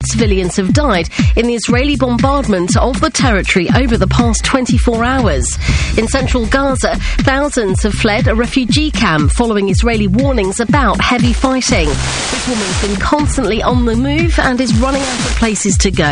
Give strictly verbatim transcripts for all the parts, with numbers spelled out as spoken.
civilians have died in the Israeli bombardment of the territory over the past twenty-four hours. In central Gaza, thousands have fled a refugee camp following Israeli warnings about heavy fighting. This woman's been constantly on the move and is running out of places to go.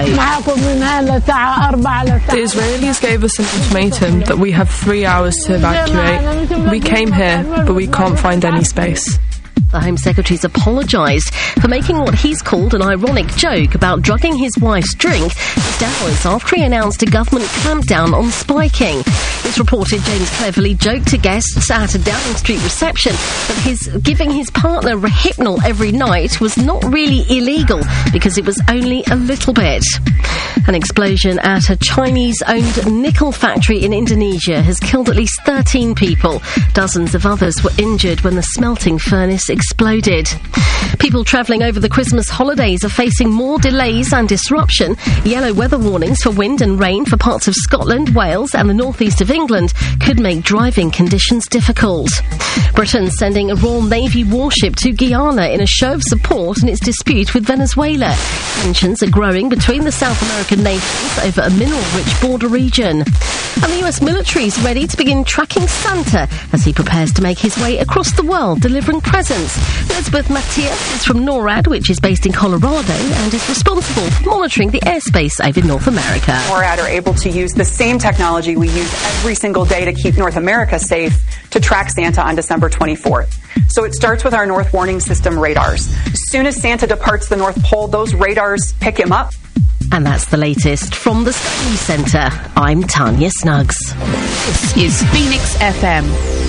The Israelis gave us an ultimatum that we have three hours to evacuate. We came here, but we can't find any space. The Home Secretary's apologised for making what he's called an ironic joke about drugging his wife's drink just hours after he announced a government clampdown on spiking. It's reported James cleverly joked to guests at a Downing Street reception that his giving his partner Rohypnol every night was not really illegal because it was only a little bit. An explosion at a Chinese-owned nickel factory in Indonesia has killed at least thirteen people. Dozens of others were injured when the smelting furnace exploded. People travelling over the Christmas holidays are facing more delays and disruption. Yellow weather warnings for wind and rain for parts of Scotland, Wales and the northeast of England could make driving conditions difficult. Britain sending a Royal Navy warship to Guyana in a show of support in its dispute with Venezuela. Tensions are growing between the South American nations over a mineral-rich border region. And the U S military is ready to begin tracking Santa as he prepares to make his way across the world delivering presents. Elizabeth Matias is from NORAD, which is based in Colorado, and is responsible for monitoring the airspace over North America. NORAD are able to use the same technology we use every single day to keep North America safe to track Santa on December twenty-fourth. So it starts with our North Warning System radars. As soon as Santa departs the North Pole, those radars pick him up. And that's the latest from the Study Centre. I'm Tanya Snuggs. This is Phoenix F M.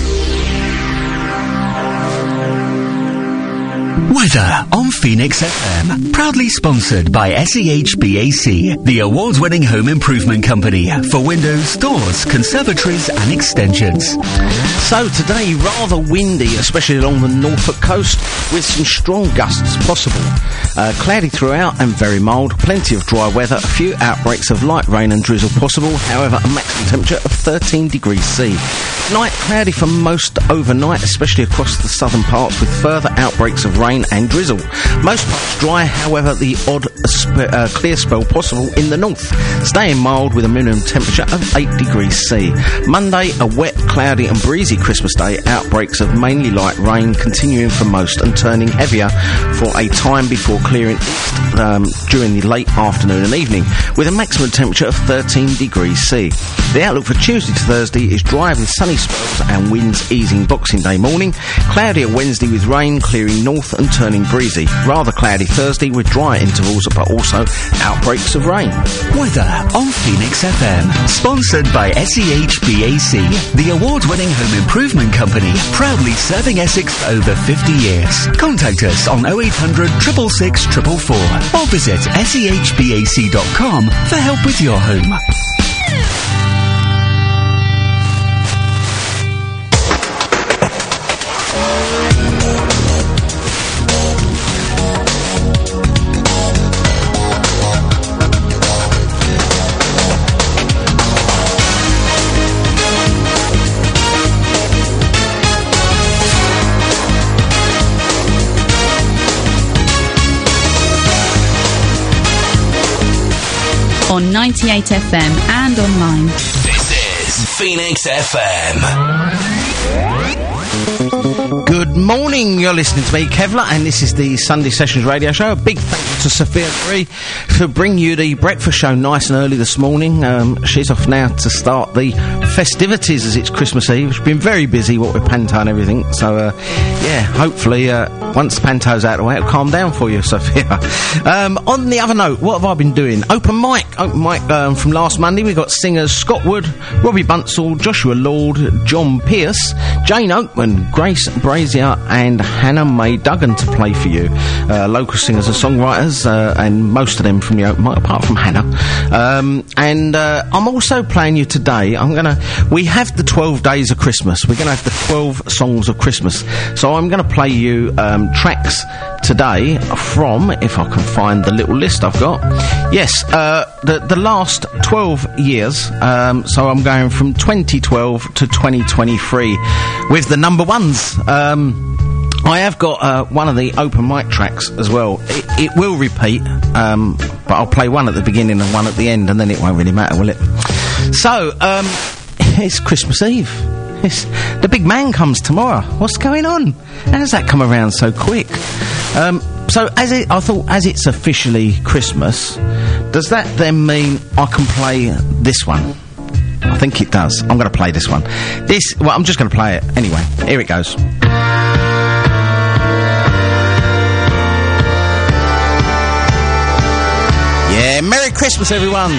Weather on Phoenix F M, proudly sponsored by S E H B A C, the award-winning home improvement company for windows, doors, conservatories and extensions. So today, rather windy, especially along the Norfolk coast, with some strong gusts possible. Uh, cloudy throughout and very mild, plenty of dry weather, a few outbreaks of light rain and drizzle possible, however a maximum temperature of thirteen degrees C. Tonight, cloudy for most overnight, especially across the southern parts, with further outbreaks of rain and drizzle. Most parts dry, however the odd sp- uh, clear spell possible in the north. Staying mild with a minimum temperature of eight degrees C. Monday, a wet, cloudy and breezy Christmas Day, outbreaks of mainly light rain continuing for most and turning heavier for a time before clearing east um, during the late afternoon and evening, with a maximum temperature of thirteen degrees C. The outlook for Tuesday to Thursday is dry with sunny spells and winds easing Boxing Day morning. Cloudy on Wednesday with rain clearing north and turning breezy. Rather cloudy Thursday with dry intervals but also outbreaks of rain. Weather on Phoenix F M, sponsored by S E H B A C, the award-winning home improvement company, proudly serving Essex for over fifty years. Contact us on oh eight hundred, six six six, four four four or visit S E H B A C dot com for help with your home. On ninety-eight F M and online. This is Phoenix F M. Good morning, you're listening to me, Kevlar, and this is the Sunday Sessions radio show. A big thank you to Sophia Marie for bringing you the breakfast show nice and early this morning. Um, she's off now to start the festivities as it's Christmas Eve. She's been very busy, what with Panto and everything, so uh, yeah, hopefully uh, once Panto's out of the way, it'll calm down for you, Sophia. Um, on the other note, what have I been doing? Open mic, open mic um, from last Monday. We got singers Scott Wood, Robbie Bunsell, Joshua Lord, John Pierce, Jane Oakman, Grace Brazier and Hannah Mae Duggan to play for you. Uh, local singers and songwriters, uh, and most of them from the open mic, apart from Hannah. Um, and uh, I'm also playing you today, I'm gonna, we have the twelve days of Christmas. We're gonna have the twelve songs of Christmas. So I'm gonna play you um, tracks today from, if I can find the little list I've got. Yes, uh, the, the last twelve years, um, so I'm going from twenty twelve to twenty twenty-three with the number ones. Um, I have got uh, one of the open mic tracks as well. It, it will repeat, um, but I'll play one at the beginning and one at the end, and then it won't really matter, will it? So, um, it's Christmas Eve. It's, the big man comes tomorrow. What's going on? How does that come around so quick? Um, so, as it, I thought, as it's officially Christmas, does that then mean I can play this one? I think it does. I'm going to play this one. This, well, I'm just going to play it anyway. Here it goes. Yeah, Merry Christmas, everyone.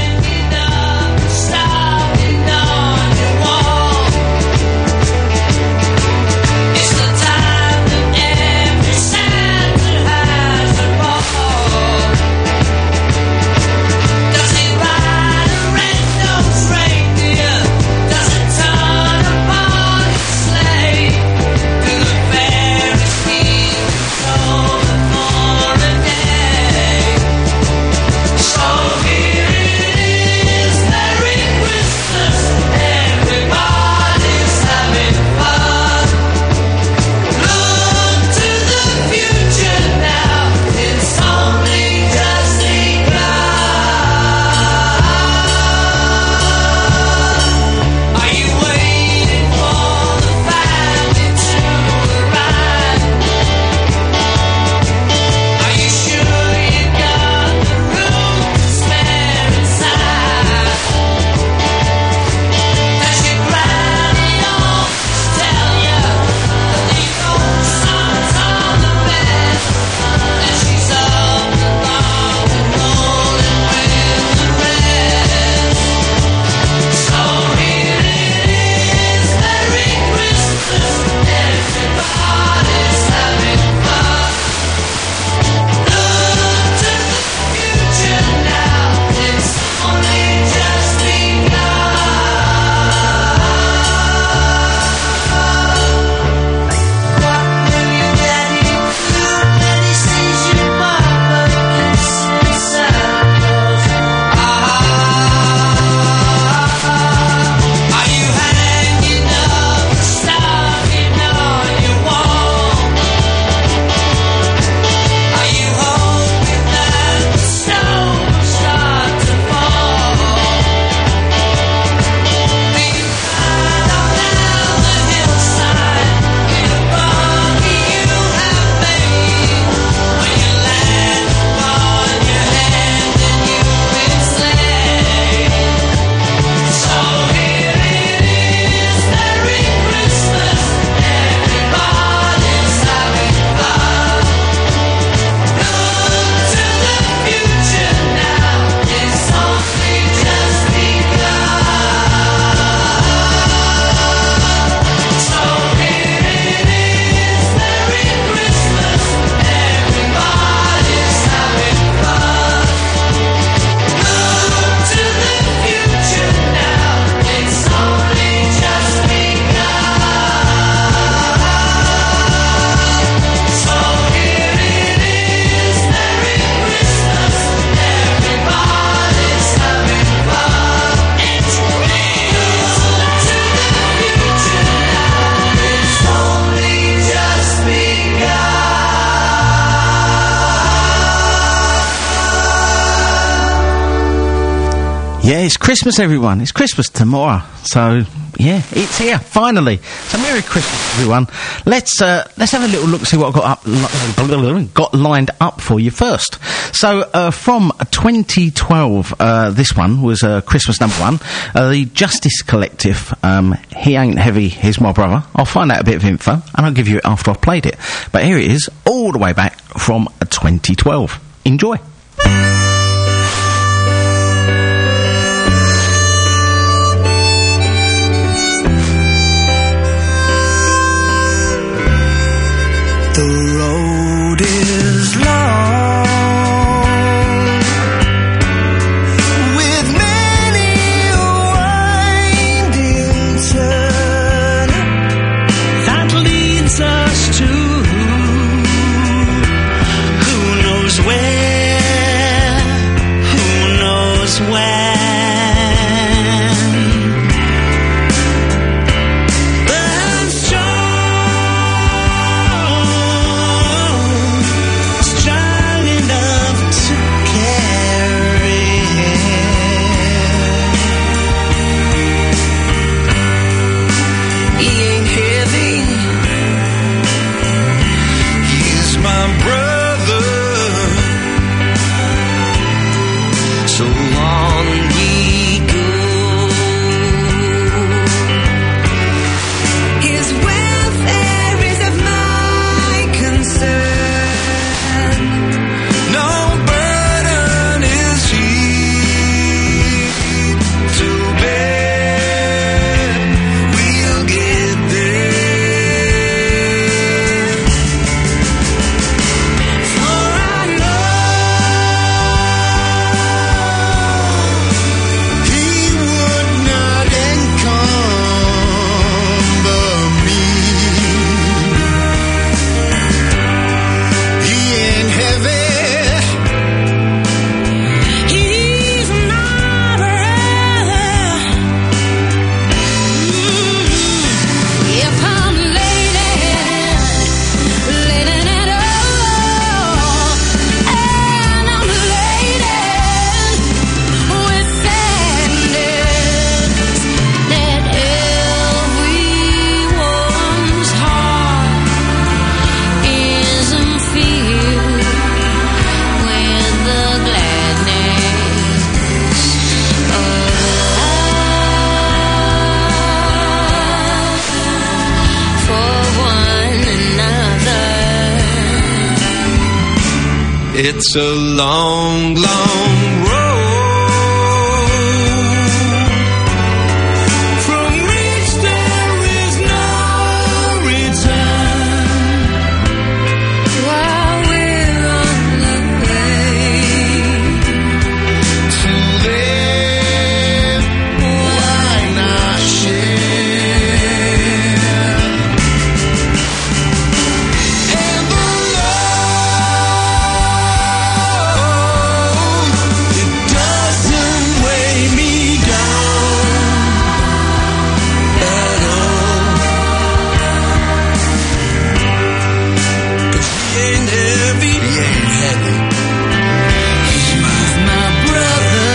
Yeah, it's Christmas, everyone. It's Christmas tomorrow. So, yeah, it's here, finally. So, Merry Christmas, everyone. Let's uh, let's have a little look, see what I've got up, li- got lined up for you first. So, uh, from twenty twelve, uh, this one was uh, Christmas number one. Uh, the Justice Collective, um, He Ain't Heavy, He's My Brother. I'll find out a bit of info, and I'll give you it after I've played it. But here it is, all the way back from twenty twelve. Enjoy. The road is long, with many a winding turn that leads us to who knows where. So long ye go. His welfare is of my concern. No burden is he to bear. We'll get there. For I know he would not encumber me. He ain't heavy. He's my brother. If I'm leaning, leaning at all, and I'm laden with sadness that everyone's heart isn't filled with the gladness of love for one another. It's a long, long road from which there is no return. While we're on the way to live, why not share? And the load, it doesn't weigh me down at all. 'Cause he ain't heavy. He ain't heavy. He's my, my brother.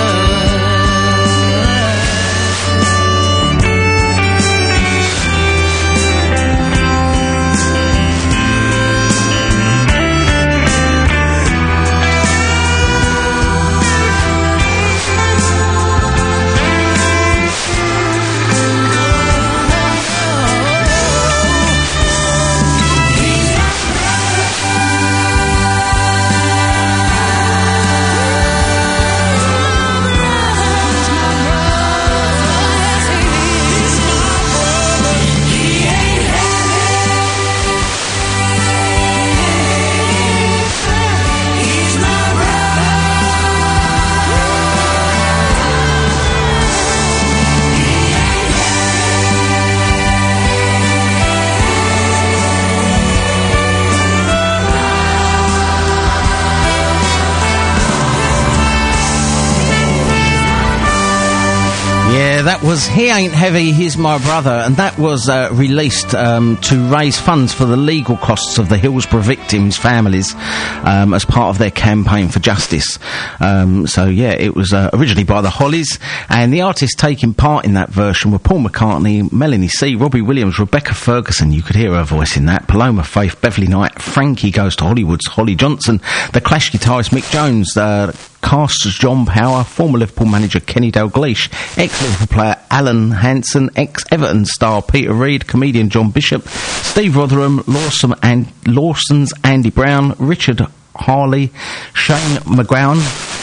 Yeah, that was He Ain't Heavy, He's My Brother, and that was uh, released um, to raise funds for the legal costs of the Hillsborough victims' families um, as part of their campaign for justice. Um, so, yeah, it was uh, originally by the Hollies, and the artists taking part in that version were Paul McCartney, Melanie C, Robbie Williams, Rebecca Ferguson, you could hear her voice in that, Paloma Faith, Beverly Knight, Frankie Goes to Hollywood's Holly Johnson, the Clash guitarist Mick Jones, uh, cast as John Power, former Liverpool manager Kenny Dalglish, ex-Liverpool player Alan Hansen, ex-Everton star Peter Reid, comedian John Bishop, Steve Rotherham, Lawson and Lawson's Andy Brown, Richard Harley, Shane McGowan,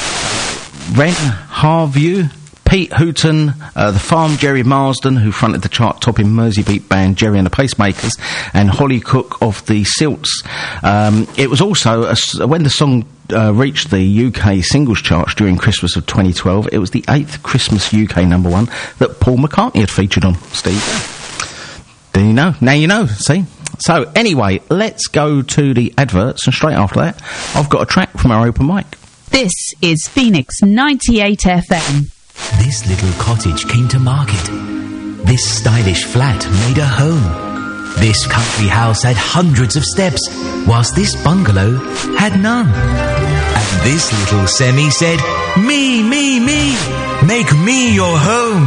Ren Harview, Pete Hooton, uh, The Farm, Jerry Marsden, who fronted the chart-topping Merseybeat band Jerry and the Pacemakers, and Holly Cook of the Silts. Um, it was also, a s when the song uh, reached the U K singles charts during Christmas of twenty twelve, it was the eighth Christmas U K number one that Paul McCartney had featured on, Steve. There you know. Now you know, see? So, anyway, let's go to the adverts, and straight after that, I've got a track from our open mic. This is Phoenix ninety-eight F M. This little cottage came to market. This stylish flat made a home. This country house had hundreds of steps, whilst this bungalow had none. And this little semi said, me, me, me, make me your home.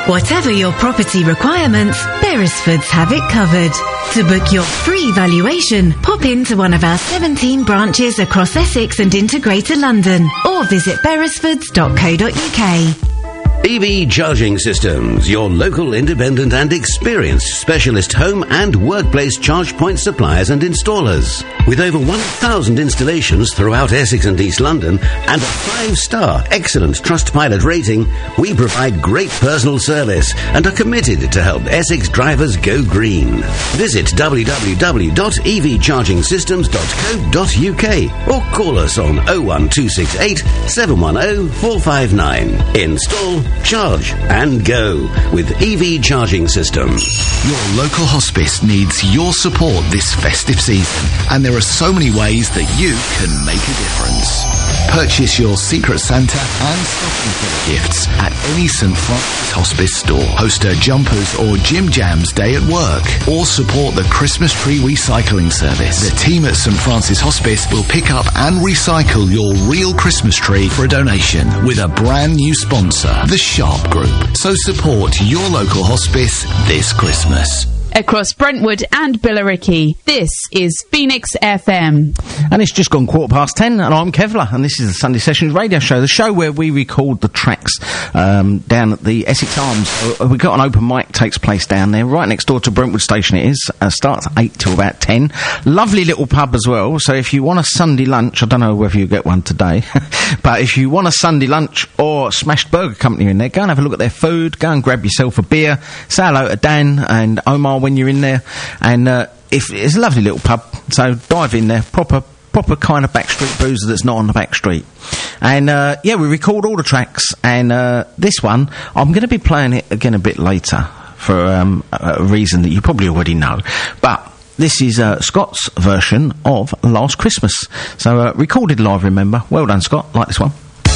Whatever your property requirements, Beresfords have it covered. To book your free valuation, pop into one of our seventeen branches across Essex and into Greater London, or visit beresfords dot co dot uk. E V Charging Systems, your local independent and experienced specialist home and workplace charge point suppliers and installers. With over one thousand installations throughout Essex and East London and a five-star excellent Trustpilot rating, we provide great personal service and are committed to help Essex drivers go green. Visit w w w dot e v charging systems dot co dot uk or call us on oh one two six eight, seven one oh, four five nine. Install, charge and go with E V Charging Systems. Your local hospice needs your support this festive season, and there are so many ways that you can make a difference. Purchase your Secret Santa and stocking filler gifts at any St Francis Hospice store. Host a Jumpers or Jim Jams day at work, or support the Christmas tree recycling service. The team at St Francis Hospice will pick up and recycle your real Christmas tree for a donation with a brand new sponsor, the Sharp Group. So support your local hospice this Christmas. Across Brentwood and Billericay, this is Phoenix F M. And it's just gone quarter past ten, and I'm Kevlar, and this is the Sunday Sessions radio show, the show where we record the tracks um, down at the Essex Arms. Uh, we've got an open mic, takes place down there, right next door to Brentwood Station it is. Uh, starts at eight till about ten. Lovely little pub as well, so if you want a Sunday lunch, I don't know whether you get one today, but if you want a Sunday lunch or Smashed Burger Company in there, go and have a look at their food, go and grab yourself a beer, say hello to Dan and Omar when you're in there, and uh, if it's a lovely little pub, so dive in there, proper proper kind of backstreet boozer that's not on the back street. And uh, yeah, we record all the tracks, and uh, this one I'm going to be playing it again a bit later for um, a reason that you probably already know, but this is uh, Scott's version of Last Christmas, so uh, recorded live, remember. Well done, Scott. Like this one.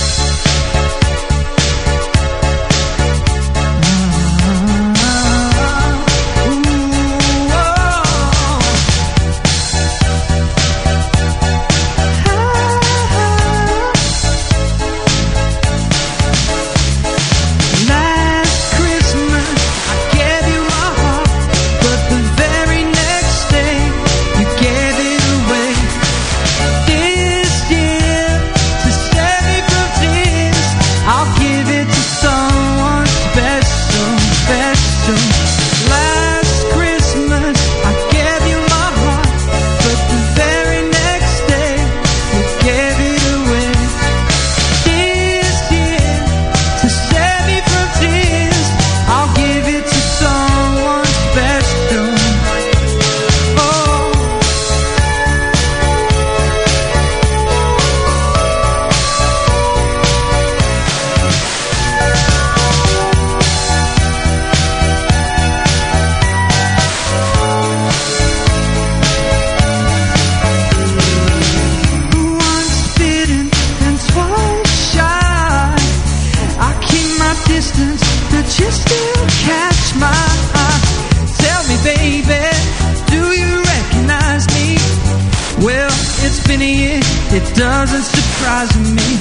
It doesn't surprise me.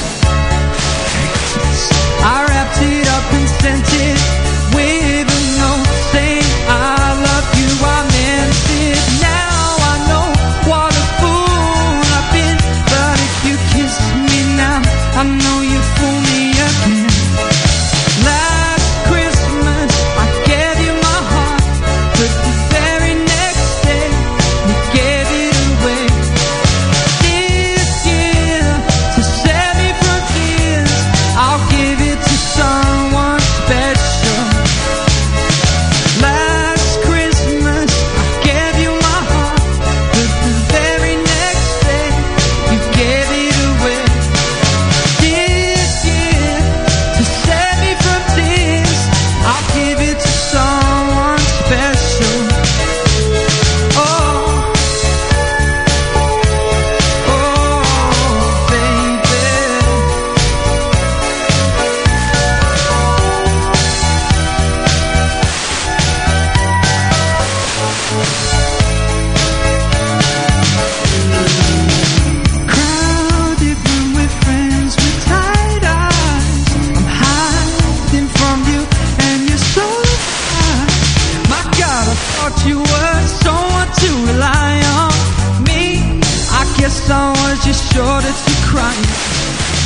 I wrapped it up and sent it with a note saying I love you, I meant it. Now I know what a fool I've been, but if you kiss me now, I know you fool me again. Last Christmas I gave you my heart, but the very next day you gave it away. To save me from tears, I'll give it to someone special. Last Christmas, I gave you my heart, but the very next day, you gave it away. This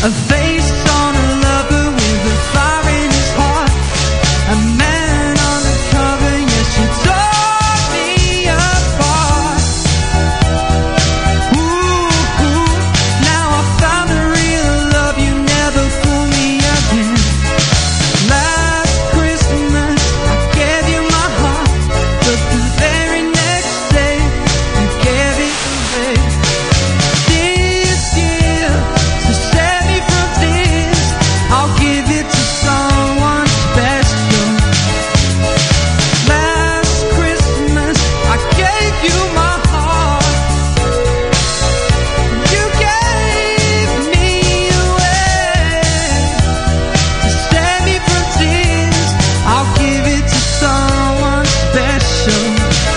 A face on a lover with a fire in his heart. A man on the cover, yes, you tore me apart. Ooh, ooh, now I found a real love, you never fool me again. Last Christmas I gave you my heart, but the very next day you gave it away. This year, to save me from tears, I'll give it to someone special. Last Christmas I gave you my heart, you gave me away. To save me from tears, I'll give it to someone special.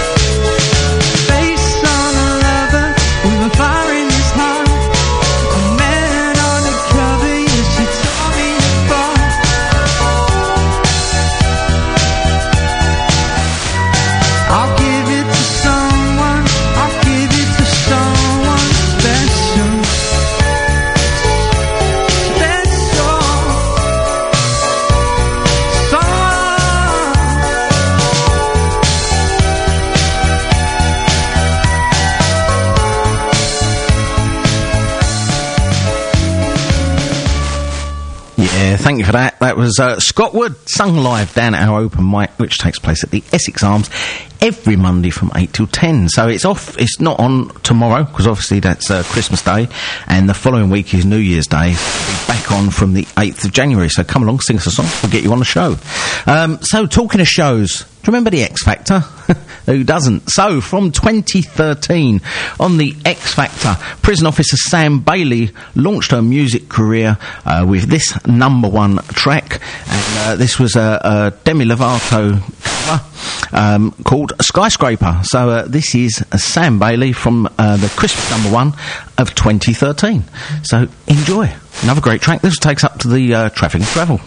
Face on a lover with a fire in his heart. A man on the cover, yes, you tore me apart. I'll give it to someone, I'll give it to someone special. Special. Someone. Yeah, thank you for that. That was uh, Scott Wood, sung live down at our open mic, which takes place at the Essex Arms every Monday from eight till ten. So it's off, it's not on tomorrow, because obviously that's uh, Christmas Day, and the following week is New Year's Day. It'll be back on from the eighth of January, so come along, sing us a song, we'll get you on the show. Um, so, talking of shows, do you remember the X Factor? Who doesn't? So, from twenty thirteen, on the X Factor, prison officer Sam Bailey launched her music career uh, with this number one track, and uh, this was a, a Demi Lovato cover um, called Skyscraper. So, uh, this is uh, Sam Bailey from uh, the Christmas number one of twenty thirteen. So, enjoy. Another great track. This takes up to the uh, Traffic and Travel.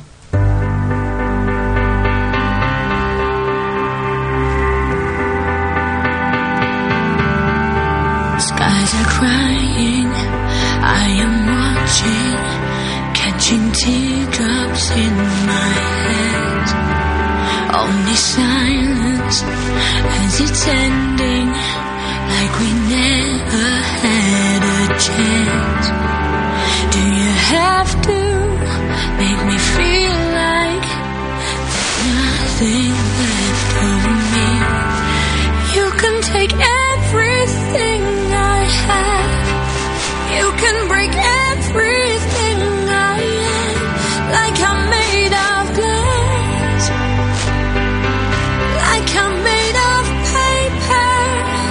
Skies are crying, I am watching, catching teardrops in my head. Only silence as it's ending, like we never had a chance. Do you have to make me feel like there's nothing left of me? You can take everything I have, you can break everything I am, like I'm made of glass, like I'm made of paper.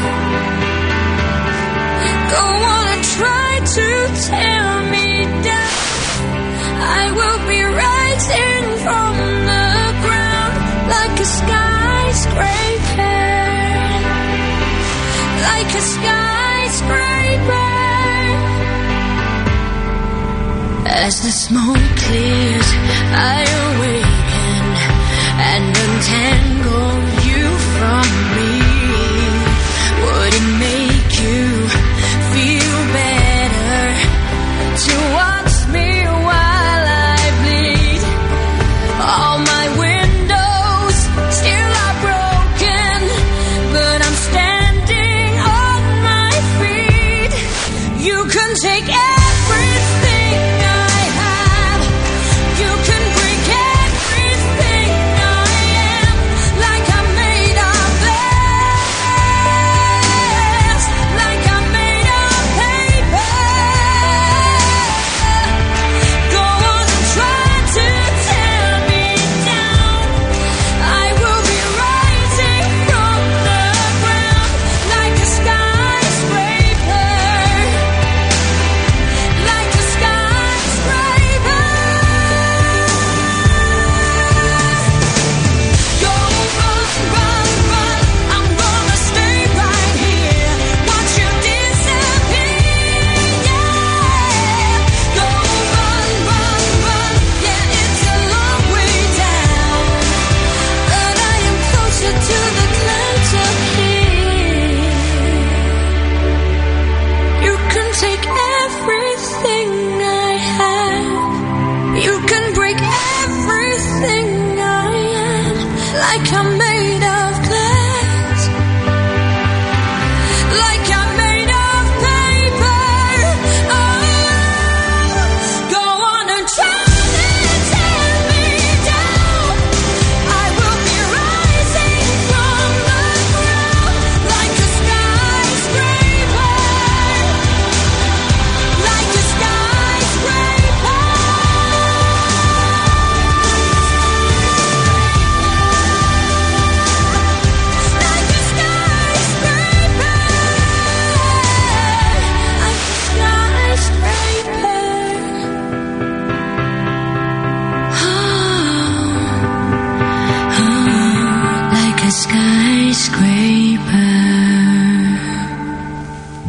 Go on and try to tear me down, I will be rising from the ground like a skyscraper, like a skyscraper. As the smoke clears, I awaken and untangle you from me. Would it make you feel better to watch me while I bleed? All my windows still are broken, but I'm standing on my feet. You can take everything I have, you can break everything I am, like I'm made of glass.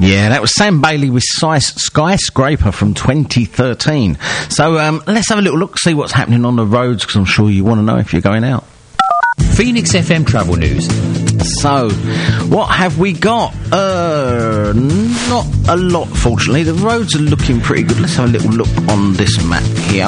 Yeah, that was Sam Bailey with Sky- Skyscraper from twenty thirteen. So um, let's have a little look, see what's happening on the roads, because I'm sure you want to know if you're going out. Phoenix F M Travel News. So, what have we got? Uh, not a lot, fortunately. The roads are looking pretty good. Let's have a little look on this map here.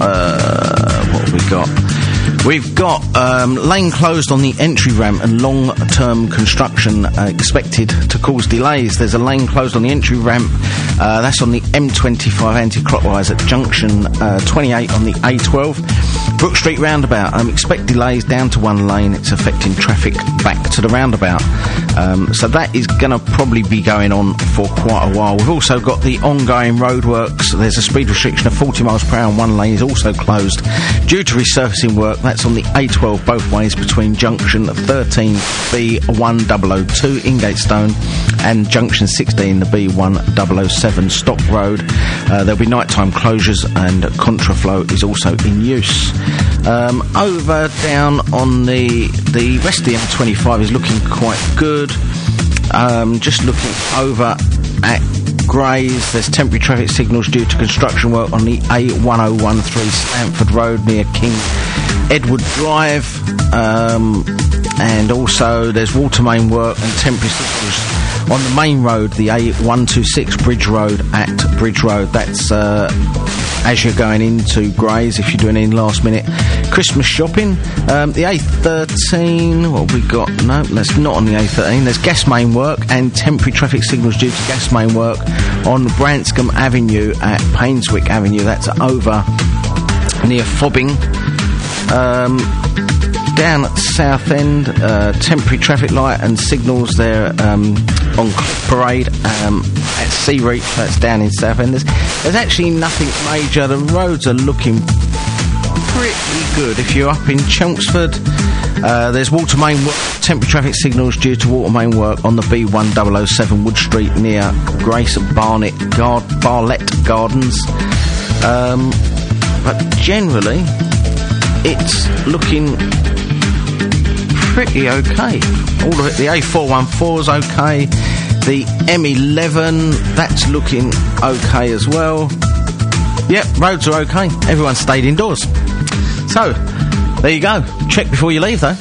Uh, what have we got? We've got um, lane closed on the entry ramp and long-term construction uh, expected to cause delays. There's a lane closed on the entry ramp. Uh, that's on the M twenty-five anti-clockwise at junction uh, twenty-eight on the A twelve. Brook Street roundabout. Um, expect delays down to one lane. It's affecting traffic back to the roundabout. Um, so that is going to probably be going on for quite a while. We've also got the ongoing roadworks. There's a speed restriction of forty miles per hour and one lane is also closed due to resurfacing work. That's on the A twelve both ways between junction thirteen B one thousand two Ingatestone and junction sixteen the B one thousand seven Stock Road. Uh, there'll be nighttime closures and contraflow is also in use. Um, over down on the the rest of the M twenty-five is looking quite good. Um, just looking over at Grays, there's temporary traffic signals due to construction work on the A ten thirteen Stamford Road near King Edward Drive, um, and also there's water main work and temporary signals on the main road, the A one twenty-six Bridge Road at Bridge Road. That's uh, as you're going into Grays, if you're doing any last minute Christmas shopping. Um, the A thirteen, what have we got? No, that's not on the A thirteen. There's gas main work and temporary traffic signals due to gas main work on Branscombe Avenue at Painswick Avenue. That's over near Fobbing. Um, down at Southend, uh, temporary traffic light and signals there um, on Cliff Parade um, at Sea Reach. That's down in Southend. There's, there's actually nothing major. The roads are looking pretty good. If you're up in Chelmsford, uh, there's water main work, temporary traffic signals due to water main work on the B one thousand seven Wood Street near Grace Barnett Gard- Barlett Gardens. Um, but generally, it's looking pretty okay. All of it. The A four fourteen's okay. The M eleven, that's looking okay as well. Yep, roads are okay. Everyone stayed indoors. So, there you go. Check before you leave, though.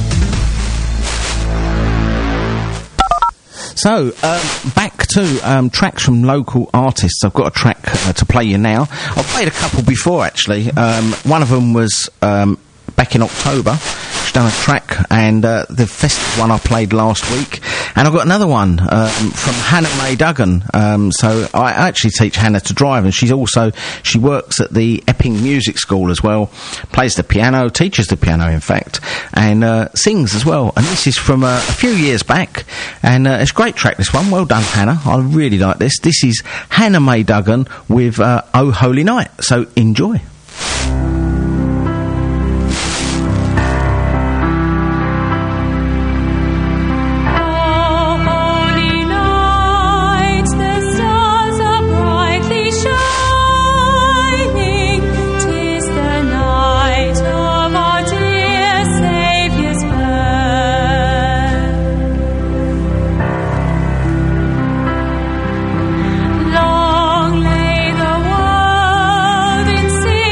So, um, back to um, tracks from local artists. I've got a track uh, to play you now. I've played a couple before, actually. Um, one of them was um, back in October. She's done a track, and uh, the festive one I played last week. And I've got another one um, from Hannah Mae Duggan. Um, so I actually teach Hannah to drive, and she's also, she works at the Epping Music School as well, plays the piano, teaches the piano in fact, and uh, sings as well. And this is from uh, a few years back, and uh, it's a great track, this one. Well done, Hannah. I really like this. This is Hannah Mae Duggan with uh, Oh Holy Night. So enjoy. Long lay the world in sin.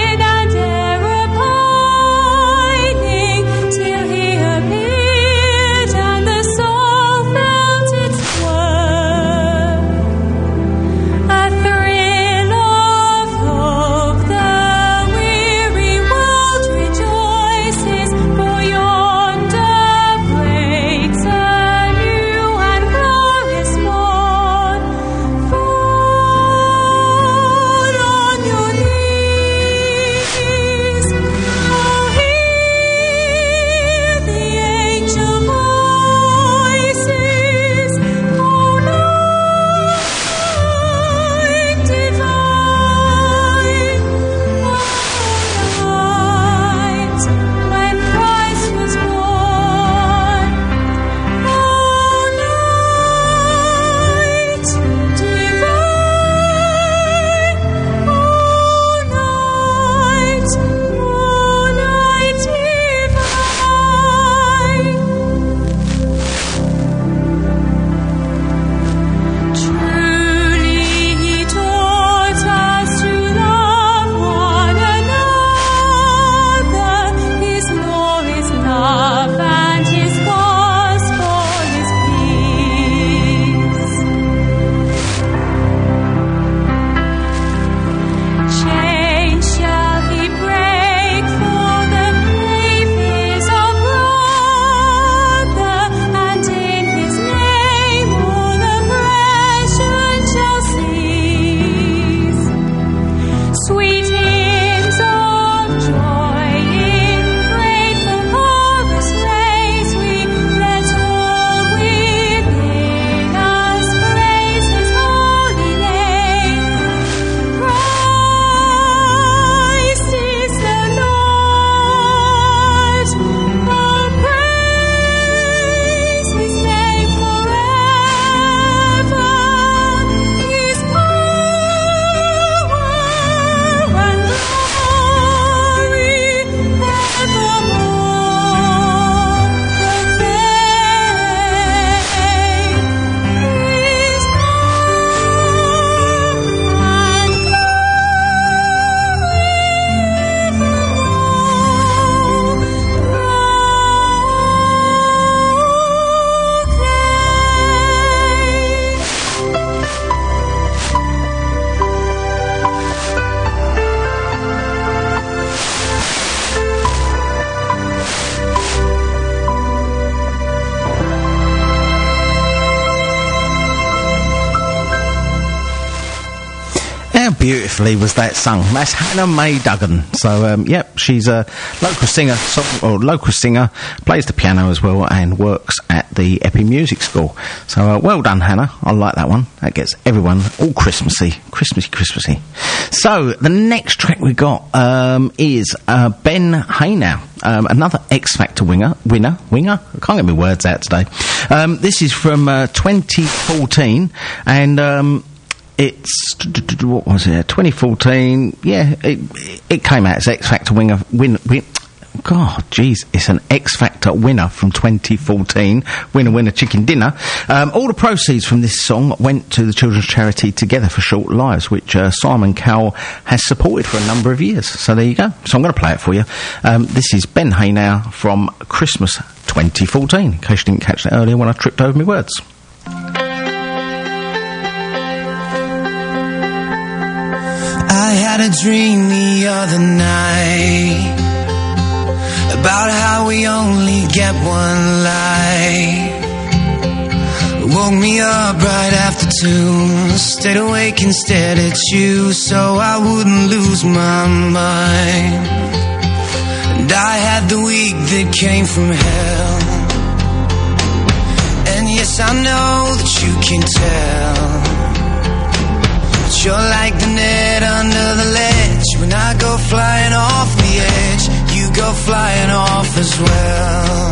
beautifully was that sung. That's Hannah Mae Duggan. So, um, yep, she's a local singer, song, or local singer, plays the piano as well, and works at the Epping Music School. So, uh, well done, Hannah. I like that one. That gets everyone all Christmassy, Christmassy, Christmassy. So, the next track we got um, is uh, Ben Haynow. Um, another X Factor winner, winner, winger. I can't get my words out today. Um, this is from uh, twenty fourteen, and um, it's what was it? twenty fourteen. Yeah, it it came out as X Factor winner. Win, win. God, jeez, it's an X Factor winner from twenty fourteen. Winner, winner, chicken dinner. Um, all the proceeds from this song went to the children's charity Together for Short Lives, which uh, Simon Cowell has supported for a number of years. So there you go. So I'm going to play it for you. Um, this is Ben Haynow from Christmas twenty fourteen, in case you didn't catch that earlier when I tripped over my words. I had a dream the other night about how we only get one life. Woke me up right after two, stayed awake and stared at you so I wouldn't lose my mind. And I had the week that came from hell, and yes, I know that you can tell. But you're like the net under the ledge. When I go flying off the edge, you go flying off as well.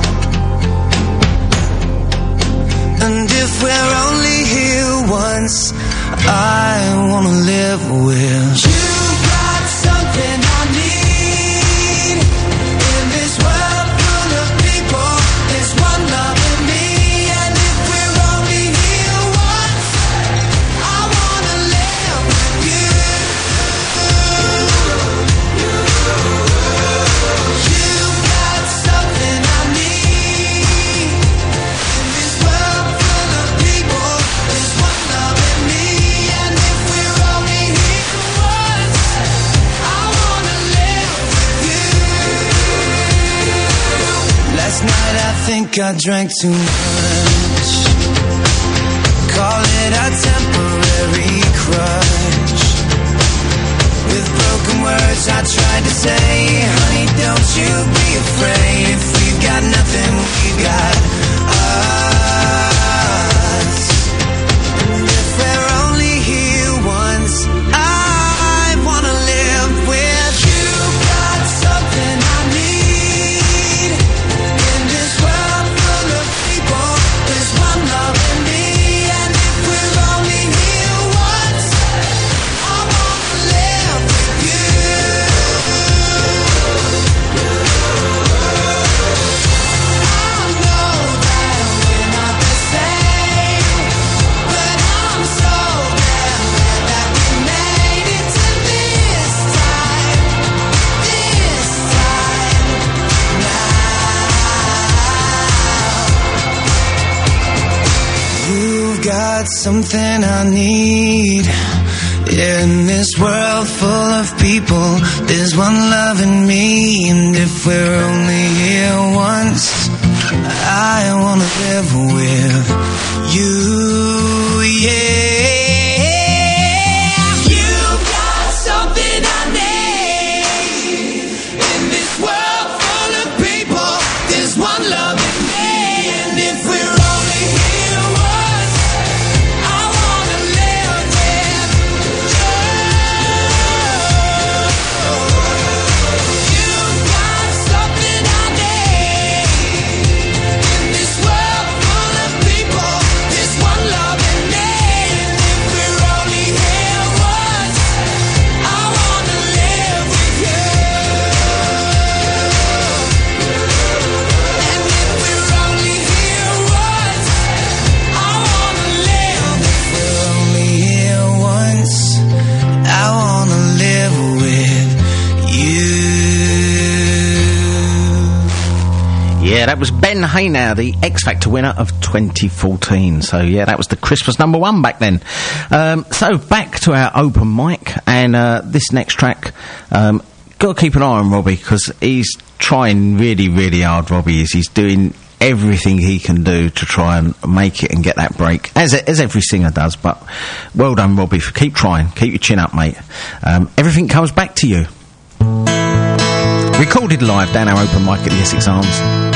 And if we're only here once, I wanna live with you. Got something I need in this world full of people. There's one love in me, and if we're only here once, I wanna live with you. You got something I need in this world full of people. There's one love in me, and if we're only here once, I wanna live with you. Last night I think I drank too much. Call it a temporary crush. With broken words I tried to say, honey, don't you be afraid. If we've got nothing, we got us. And if we're only here once, I wanna live with you. Got something I need in this world full of people. There's one love in me, and if we're only here once, I wanna live with you. I know that we're not the same, but I'm so glad that we made it to this time, this time now. You've got something I need in this world full of people. There's one love in me, and if we're only here once, I wanna live with you, yeah. You've got something I need in this world full of people. There's one love in me, and if we're only here once, I wanna live with you. You've got something I need in this world full of people. There's one love in me, and if we're only here once, I wanna live with you. And if we're only here once, I wanna live. If we're only here once, I wanna live with you. Yeah, that was Ben Haynow, the X Factor winner of twenty fourteen. So, yeah, that was the Christmas number one back then. Um, so, back to our open mic, and uh, this next track, um, got to keep an eye on Robbie, because he's trying really, really hard, Robbie is. He's doing everything he can do to try and make it and get that break, as as every singer does. But well done, Robbie. For keep trying, keep your chin up, mate. Um, everything comes back to you. Recorded live down our open mic at the Essex Arms.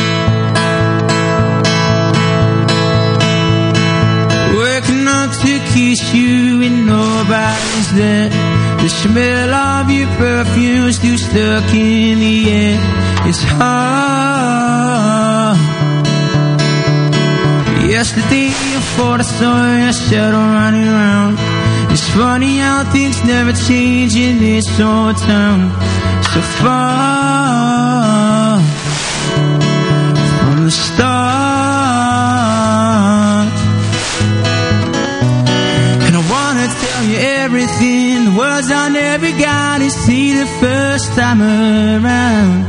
Waking up to kiss you and nobody's there. The smell of your perfume still stuck in the air. It's hard. Yesterday I thought I saw you shadow running around. It's funny how things never change in this old town. So far from the start. And I wanna tell you everything, the words I never got to see the first time around.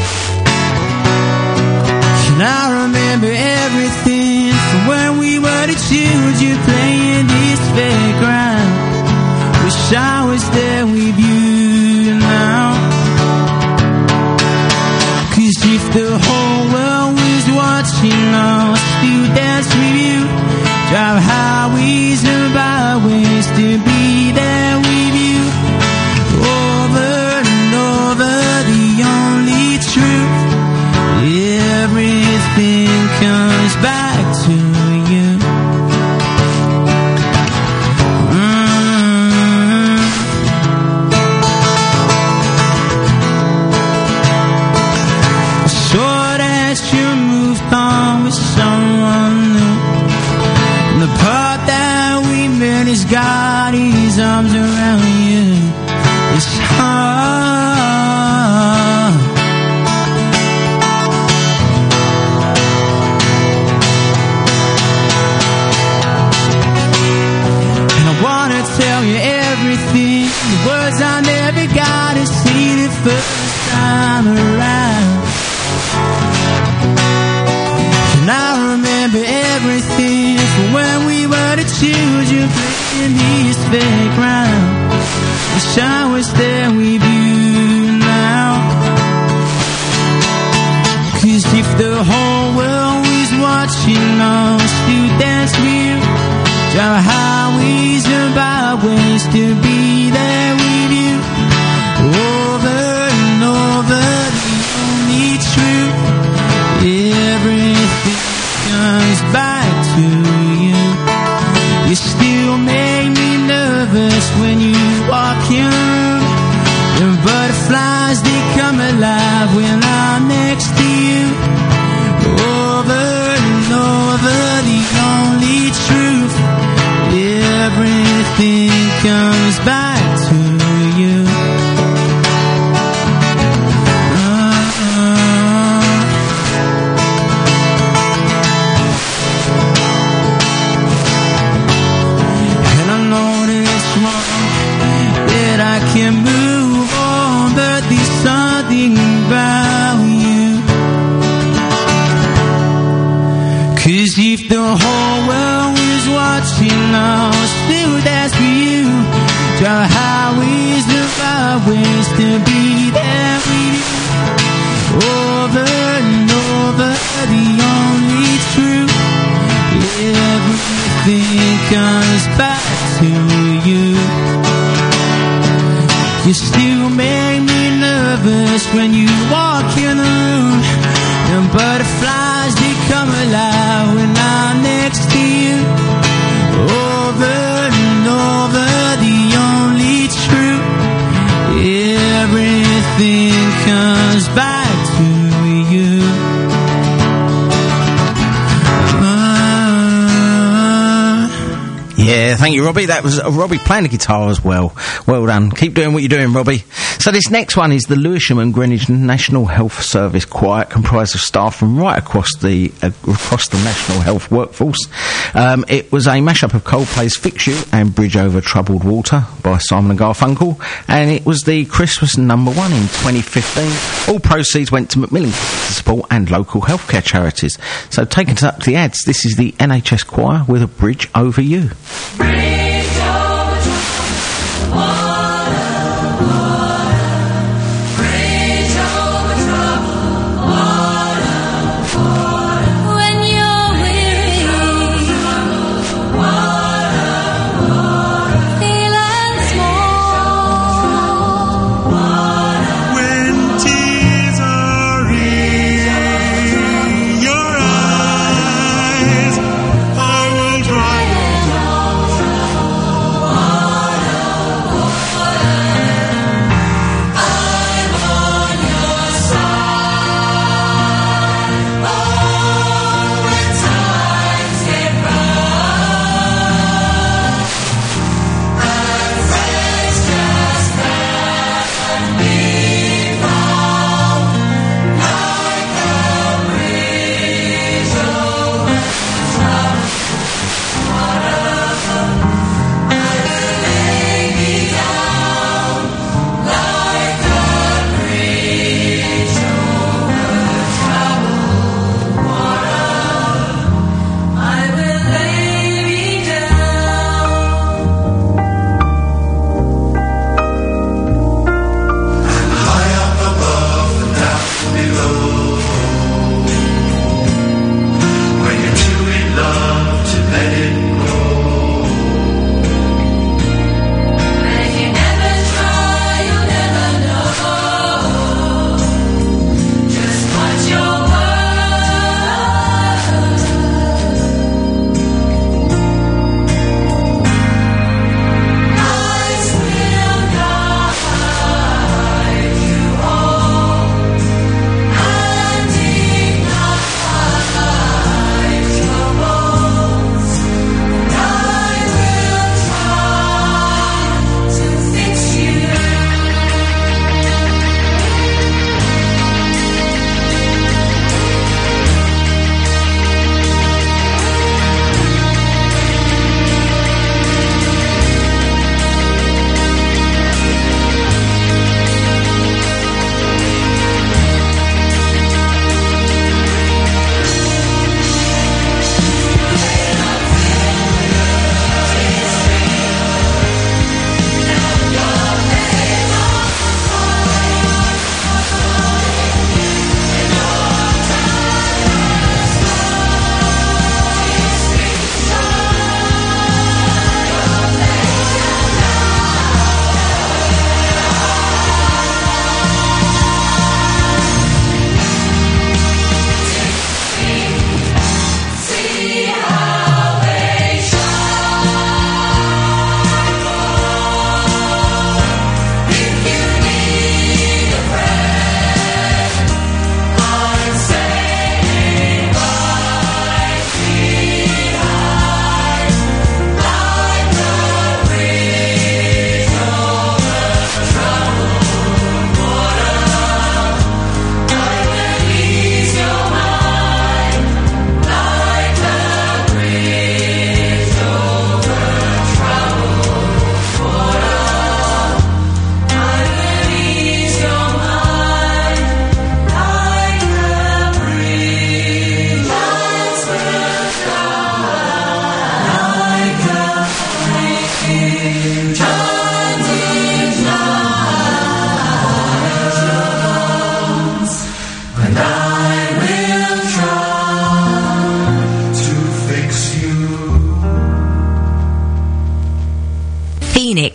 And I remember everything from when we were the children playing this fairground. Wish I was there with you now. Cause if the whole world was watching, I'll still dance with you. Drive highways and byways to be there with you. Over and over, the only truth. Everything comes back to you. Mm. So that you moved on with someone new. And the part that we met has got his arms around you. It's hard. Tell you everything, the words I never got to see the first time around. And I remember everything from when we were the children playing this fairground. Wish I was there with you now. Cause if the whole world was watching, I'll still dance with you. Drive highways and byways to be there with you. Over and over, the only truth. Everything comes back to you. You still make me nervous when you walk in the room. The butterflies, they come alive when I'm next to you. Over and over, the only truth. Everything comes back to you. Uh-uh. And I know that it's wrong, that I can move on, but there's something about you. Cause if the whole world was watching, I'll still dance for you. Drive highways and byways to be there with you. Over and over, the only truth. Everything comes back to you. You still make me nervous when you walk in the room. And butterflies, they come alive when I'm next to you. Over and over, the only truth. Everything comes back to you. Uh, yeah, thank you, Robbie. That was uh, Robbie playing the guitar as well. Well done. Keep doing what you're doing, Robbie. So this next one is the Lewisham and Greenwich National Health Service Choir, comprised of staff from right across the uh, across the national health workforce. Um, it was a mashup of Coldplay's Fix You and Bridge Over Troubled Water by Simon and Garfunkel, and it was the Christmas number one in twenty fifteen. All proceeds went to Macmillan to support and local healthcare charities. So taking up the ads, this is the N H S Choir with A Bridge Over You. Bridge over troubled water. Bridge over troubled water, water.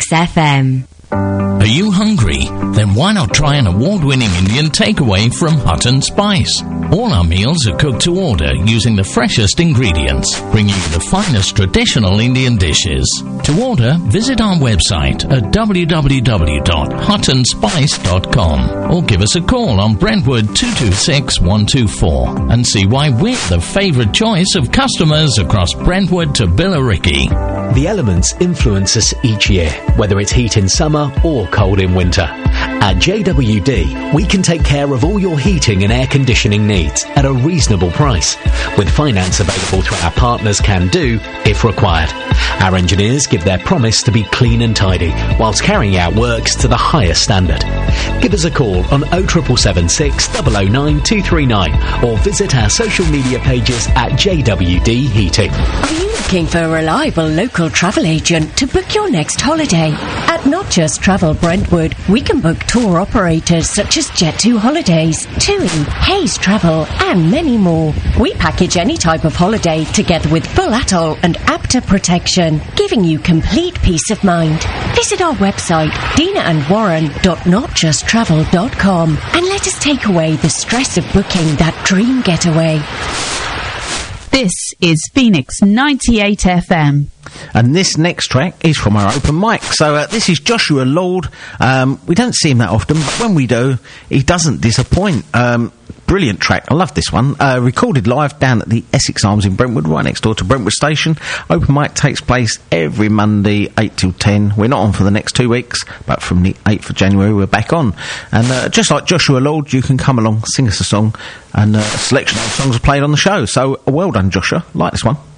Phoenix F M. Are you hungry? Then why not try an award-winning Indian takeaway from Hut and Spice? All our meals are cooked to order using the freshest ingredients, bringing you the finest traditional Indian dishes. To order, visit our website at w w w dot hut and spice dot com or give us a call on Brentwood two two six one two four and see why we're the favourite choice of customers across Brentwood to Billericay. The elements influence us each year, whether it's heat in summer or cold in winter. At J W D, we can take care of all your heating and air conditioning needs at a reasonable price, with finance available through our partners Can Do if required. Our engineers give their promise to be clean and tidy, whilst carrying out works to the highest standard. Give us a call on oh seven seven six, oh oh nine, two three nine or visit our social media pages at J W D Heating. Are you looking for a reliable local travel agent to book your next holiday? At Not Just Travel Brentwood, we can book tour operators such as Jet two Holidays, TUI, Hayes Travel, and many more. We package any type of holiday together with full atoll and APTA protection, giving you complete peace of mind. Visit our website, dina and warren dot not just travel dot com, and let us take away the stress of booking that dream getaway. This is Phoenix ninety-eight F M. And this next track is from our open mic. So uh, this is Joshua Lord. Um, we don't see him that often, but when we do, he doesn't disappoint. Um, brilliant track. I love this one. Uh, recorded live down at the Essex Arms in Brentwood, right next door to Brentwood Station. Open mic takes place every Monday, eight till ten. We're not on for the next two weeks, but from the eighth of January, we're back on. And uh, just like Joshua Lord, you can come along, sing us a song, and uh, a selection of songs are played on the show. So well done, Joshua. Like this one.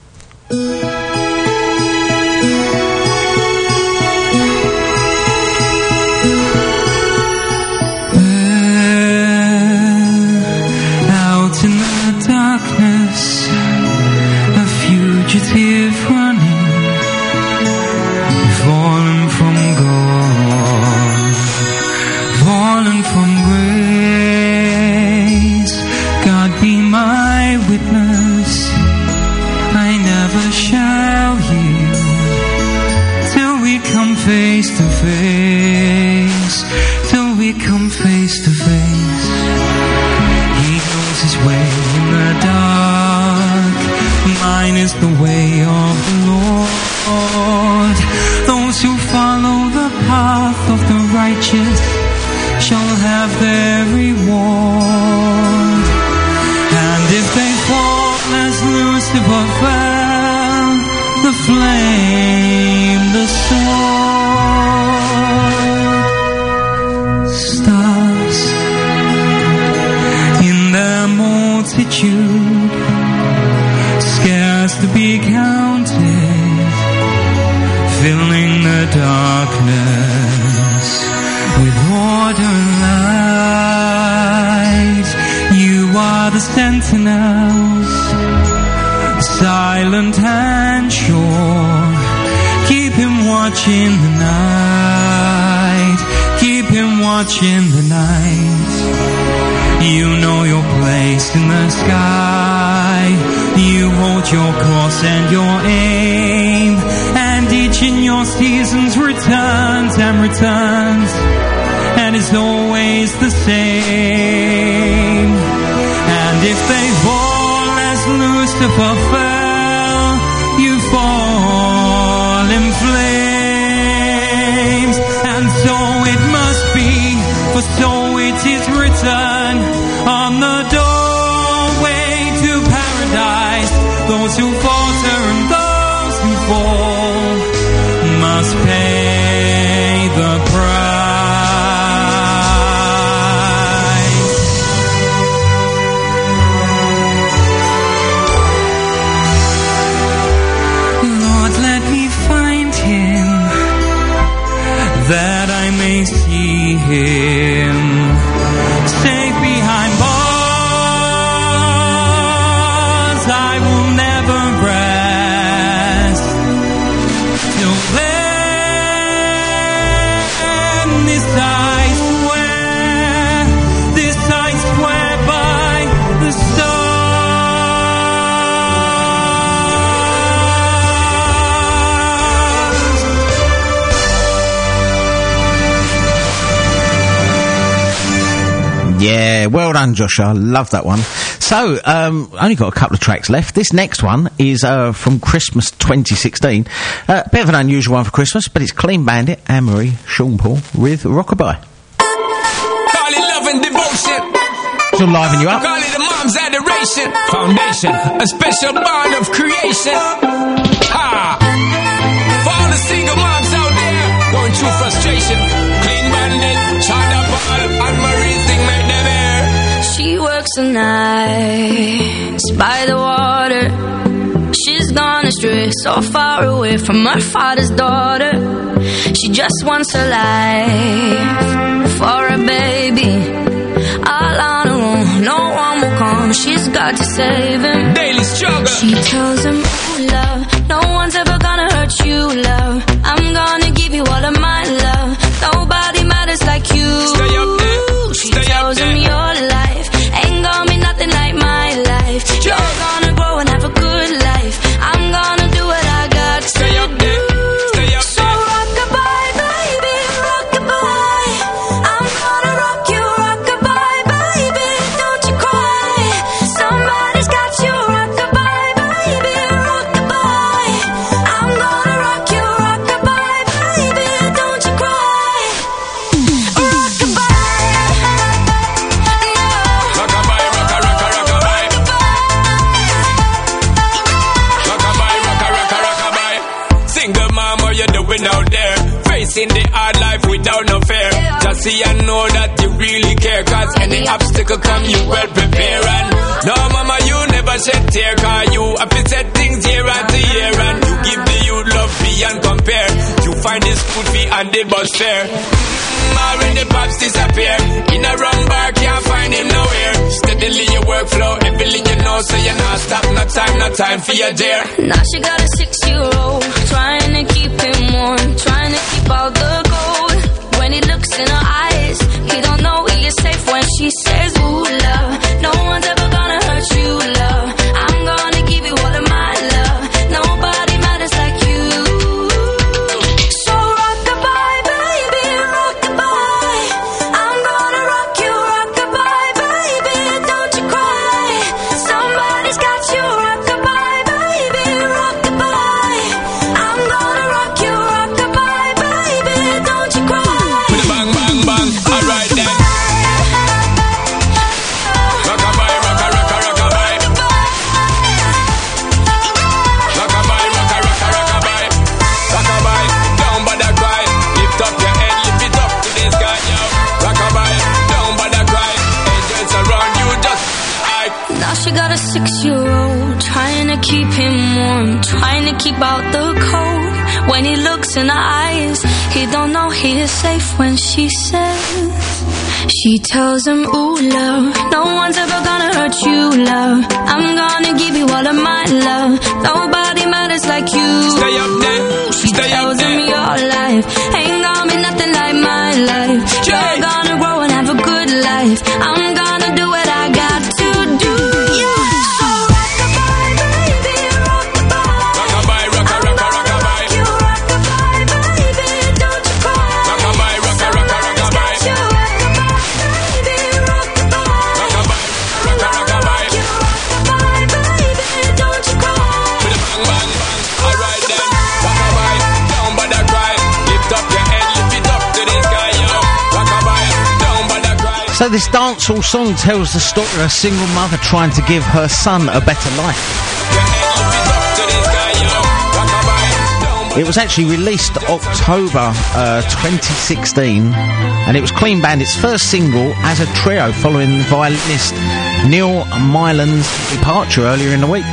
In the darkness, a fugitive running, fallen from God, fallen from grace. God be my witness, I never shall yield till we come face to face, till we come face to face. His way in the dark, mine is the way of the Lord. Those who follow the path of the righteous shall have their reward. And if they fall as Lucifer fell, the flame, the sword, stars multitude, scarce to be counted, filling the darkness with order and light. You are the sentinels, silent and sure. Keep him watching the night, keep him watching the night. You know your place in the sky. You hold your course and your aim, and each in your seasons returns and returns, and is always the same. And if they fall as Lucifer fell, you fall in flames. And so it must be, for so it is written on the doorway to paradise. Those who falter and those who fall must pay the price. Lord, let me find him, that I may see him safe behind Yeah, well done, Josh. I love that one. So, um, only got a couple of tracks left. This next one is uh, from Christmas twenty sixteen. A uh, bit of an unusual one for Christmas, but it's Clean Bandit, Anne-Marie, Sean Paul with Rockabye. Call it love and devotion. To liven you up. Call it a mom's adoration. Foundation, a special bond of creation. Ha! For all the single moms out there going through frustration. Clean Bandit, China Ball, Anne-Marie thing make them air. She works the nights by the water. She's gone astray, so far away from her father's daughter. She just wants her life for a baby. All on her own, no one will come. She's got to save him. Daily struggle. She tells him, ooh, love, no one's ever gonna hurt you, love. I'm gonna give you all of my love. Nobody matters like you. Stay up there. She Stay tells up there. him your life ain't gonna be nothing like my life. You're gonna grow and have a good life. I'm gonna do what I got to Stay up there. Stay up so there. rockabye, baby, rockabye. I'm gonna rock you, rockabye, baby. Don't you cry. Somebody's got you, rockabye, baby, rockabye. I'm gonna rock you, rockabye, baby. Don't you cry. Rockabye. Rockabye, rocka, rocka, rockabye. Rockabye, rocka, rocka, rockabye. Single mom, what you doing out there? Facing the hard life without no fear. Just see and know that you really care. Cause any obstacle come, you well prepare. And no, mama, you never shed tear. Cause you have to set things year after year. And you give the youth love beyond compare. You find the school fee and the bus fare. Mm, when the pops disappear, in a wrong bar, can't find him nowhere. Steadily your workflow, everything you know, so you're not stop, no time, no time for your dear. Now she got a six-year-old, trying to keep him warm, trying to keep out the cold. When he looks in her eyes, he don't know he is safe when she says, ooh, love, no one's ever gonna hurt you, love. I'm gonna give you all of my love. Nobody matters like you. So rockabye, baby, rockabye. I'm gonna rock you, rockabye, baby. Don't you cry. Somebody's got you, rockabye, baby, rockabye. I'm gonna rock you, rockabye, baby. Don't you cry. With a bang, bang, bang, alright then. Rockabye, rocka, rocka, rockabye. Rockabye, rocka, rocka, rockabye. Rockabye, down by the cry. Lift up your head, lift it up to the sky, yo. Rockabye, down by the cry. Angels around you, just I. Now she got a six-year-old, trying to keep him warm, trying to keep out the cold. When he looks in her eyes, he don't know he is safe when she says, she tells him, ooh, love, no one's ever gonna hurt you, love. I'm gonna give you all of my love. Nobody matters like you. Stay up there. She Stay up tells him there. your life ain't gonna be nothing like my life. You're gonna grow and have a good life. I'm gonna do what I got to do. So rockabye, baby, rockabye. Rockabye, rocka, rocka, rockabye. You rockabye, baby, don't you cry. Rockabye, rocka, rocka, rockabye. You rockabye, baby, rockabye. Rockabye, rocka, rockabye. You rockabye, baby, don't you cry. With a bang, bang, bang, alright then. Rockabye, down by the cry. Lift up your head, lift it up to the sky, yo. Rockabye, down by the cry. So this dancehall song tells the story of a single mother trying to give her son a better life. It was actually released October uh, twenty sixteen, and it was Clean Bandit's first single as a trio following violinist Neil Mylan's departure earlier in the week.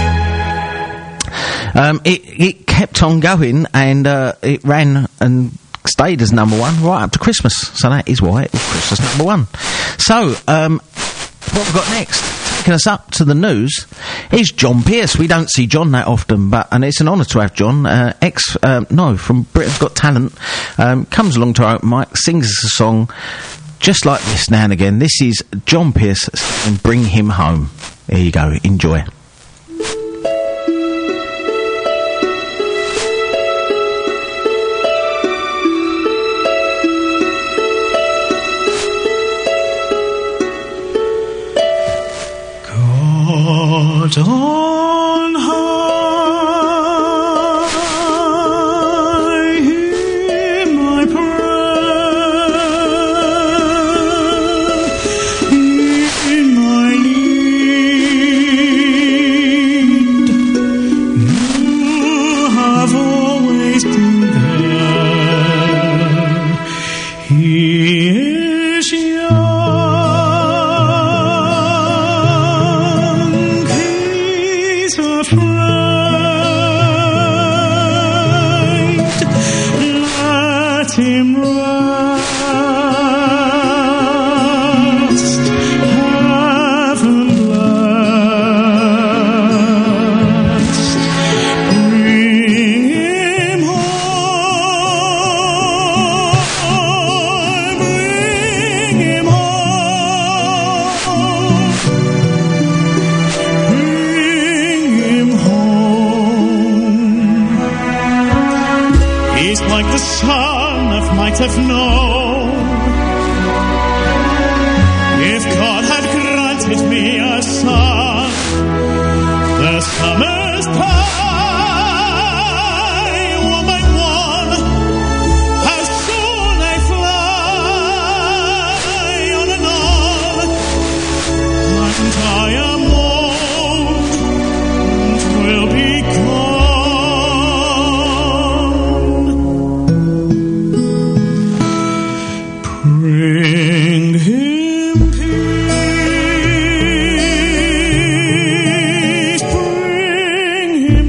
Um, it, it kept on going, and uh, it ran and stayed as number one right up to Christmas. So that is why it was Christmas number one. So, um, what we've got next, taking us up to the news, is John Pierce. We don't see John that often, but and it's an honour to have John. Uh, ex, um, no, from Britain's Got Talent, um, comes along to our open mic, sings us a song just like this now and again. This is John Pierce and Bring Him Home. There you go. Enjoy. God on high, hear my prayer, in my need. You have always been there. He is young, he's afraid. Let him rest, heaven blessed. Bring him home, bring him home, bring him home. He's like the son of might have known. If God had granted me a son, the summer's pie, one by one, how soon they fly on and on, and I am old and will be gone. Bring him peace, bring him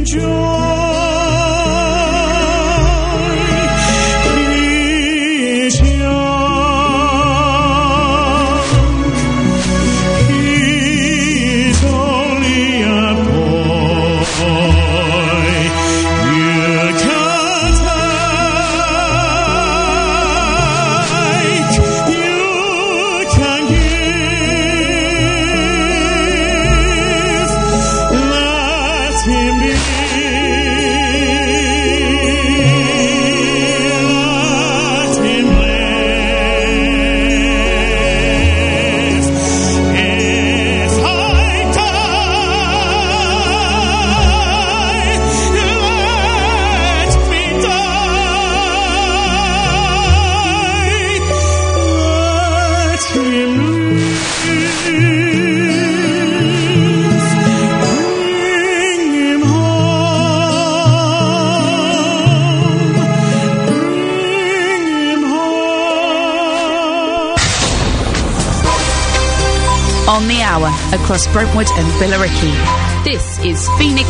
joy. He is young, he is only a boy. You can't take, you can give. Let him be, let him live. If I die, let me die. Let him live. Bring him home. Bring him home. On the hour across Brentwood and Billericay. This is Phoenix